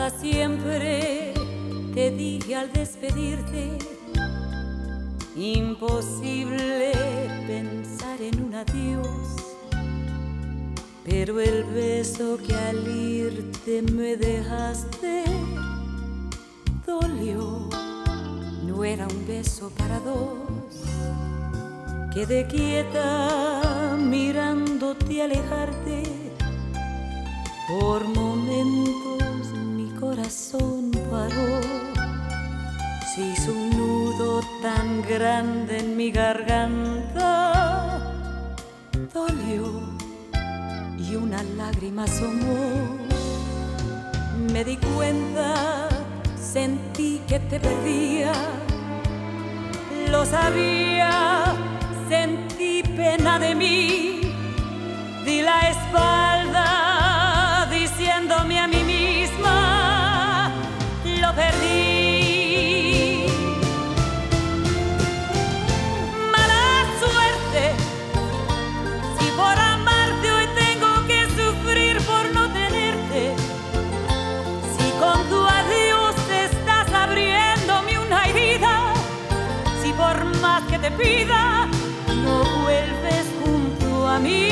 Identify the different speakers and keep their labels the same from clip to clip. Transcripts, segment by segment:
Speaker 1: Hasta siempre, te dije al despedirte, imposible pensar en un adiós. Pero el beso que al irte me dejaste dolió, no era un beso para dos. Quedé quieta mirándote alejarte. Por momentos mi corazón paró. Se hizo un nudo tan grande en mi garganta, dolió y una lágrima asomó. Me di cuenta, sentí que te perdía. Lo sabía, sentí pena de mí. Di la espalda diciéndome a mí misma, lo perdí. Mala suerte, si por amarte hoy tengo que sufrir por no tenerte. Si con tu adiós estás abriéndome una herida. Si por más que te pida no vuelves junto a mí.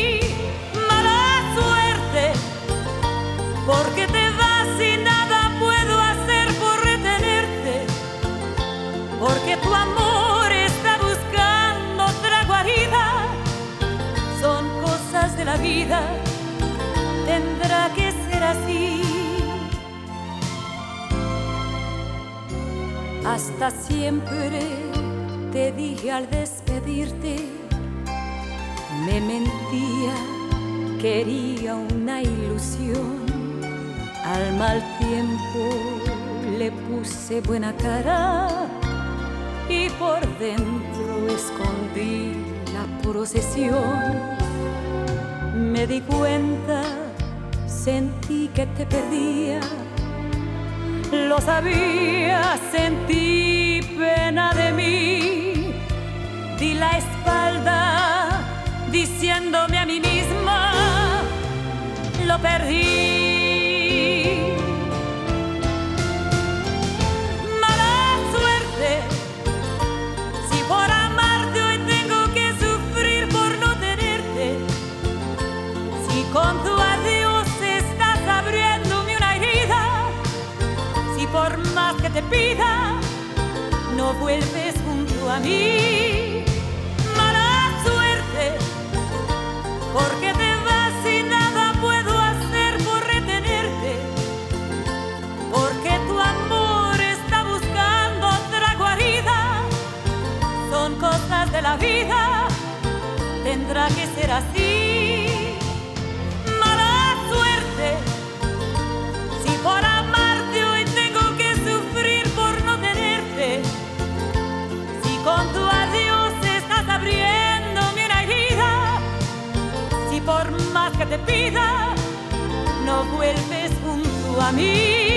Speaker 1: Porque te vas y nada puedo hacer por retenerte. Porque tu amor está buscando otra guarida. Son cosas de la vida, tendrá que ser así. Hasta siempre, te dije al despedirte. Me mentía, quería una ilusión. Al mal tiempo le puse buena cara y por dentro escondí la posesión. Me di cuenta, sentí que te perdía. Lo sabía, sentí pena de mí. Di la espalda diciéndome a mí misma, lo perdí. Con tu adiós estás abriéndome una herida. Si por más que te pida no vuelves junto a mí. Mala suerte, porque te vas y nada puedo hacer por retenerte. Porque tu amor está buscando otra guarida. Son cosas de la vida, tendrá que ser así. Si por amarte hoy tengo que sufrir por no tenerte. Si con tu adiós estás abriéndome una herida. Si por más que te pida no vuelves junto a mí.